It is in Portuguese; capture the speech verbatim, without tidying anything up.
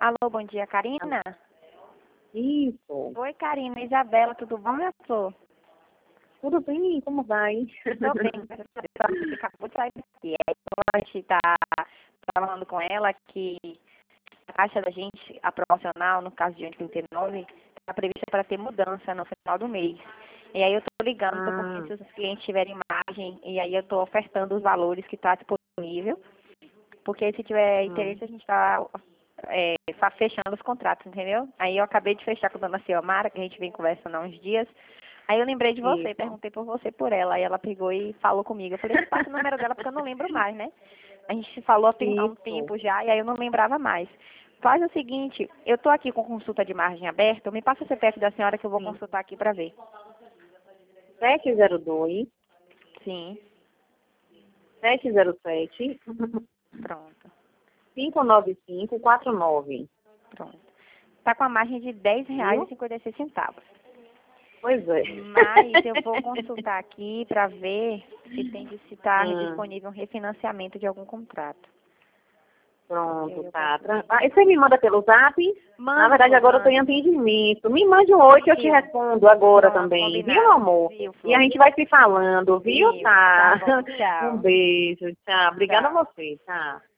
Alô, bom dia, Karina? Isso. Oi, Karina. Isabela, tudo bom, minha flor? Tudo bem? Como vai? Tô bem, graças a Deus. Você acabou de sair daqui. Aí a gente tá falando com ela que a taxa da gente, a promocional, no caso de trinta e nove, está prevista para ter mudança no final do mês. E aí eu tô ligando, tô Ah, porque se os clientes tiverem margem, e aí eu tô ofertando os valores que está disponível, porque se tiver hum, interesse a gente está é, fa- fechando os contratos, entendeu? Aí eu acabei de fechar com a dona Ciomara, que a gente vem conversando há uns dias. Aí eu lembrei de você, isso. perguntei por você por ela. Aí ela pegou e falou comigo. Eu falei, me passa o número dela porque eu não lembro mais, né? A gente se falou há tem- há um Isso. tempo já e aí eu não lembrava mais. Faz o seguinte, eu tô aqui com consulta de margem aberta, me passa o C P F da senhora que eu vou Sim. consultar aqui para ver. sete zero dois, Sim, sete zero sete, pronto, cinco nove cinco quatro nove. pronto. Tá com a margem de dez reais e Viu? cinquenta e seis centavos. Pois é. Mas eu vou consultar aqui para ver se tem de se está Hum, disponível um refinanciamento de algum contrato. Porque aí pronto, eu tá. posso Tra- ver. Ah, e você me manda pelo zap? Na Mando, verdade, Flor, agora eu tô em mando. atendimento. Me mande um oi que eu te Viu? respondo agora Pronto, também, viu, meu combinado. amor? Viu, E a Flor? gente vai se falando, viu? Viu? Tá Tá. bom, Um tchau. beijo, tchau. Obrigada a Tchau. você, tá?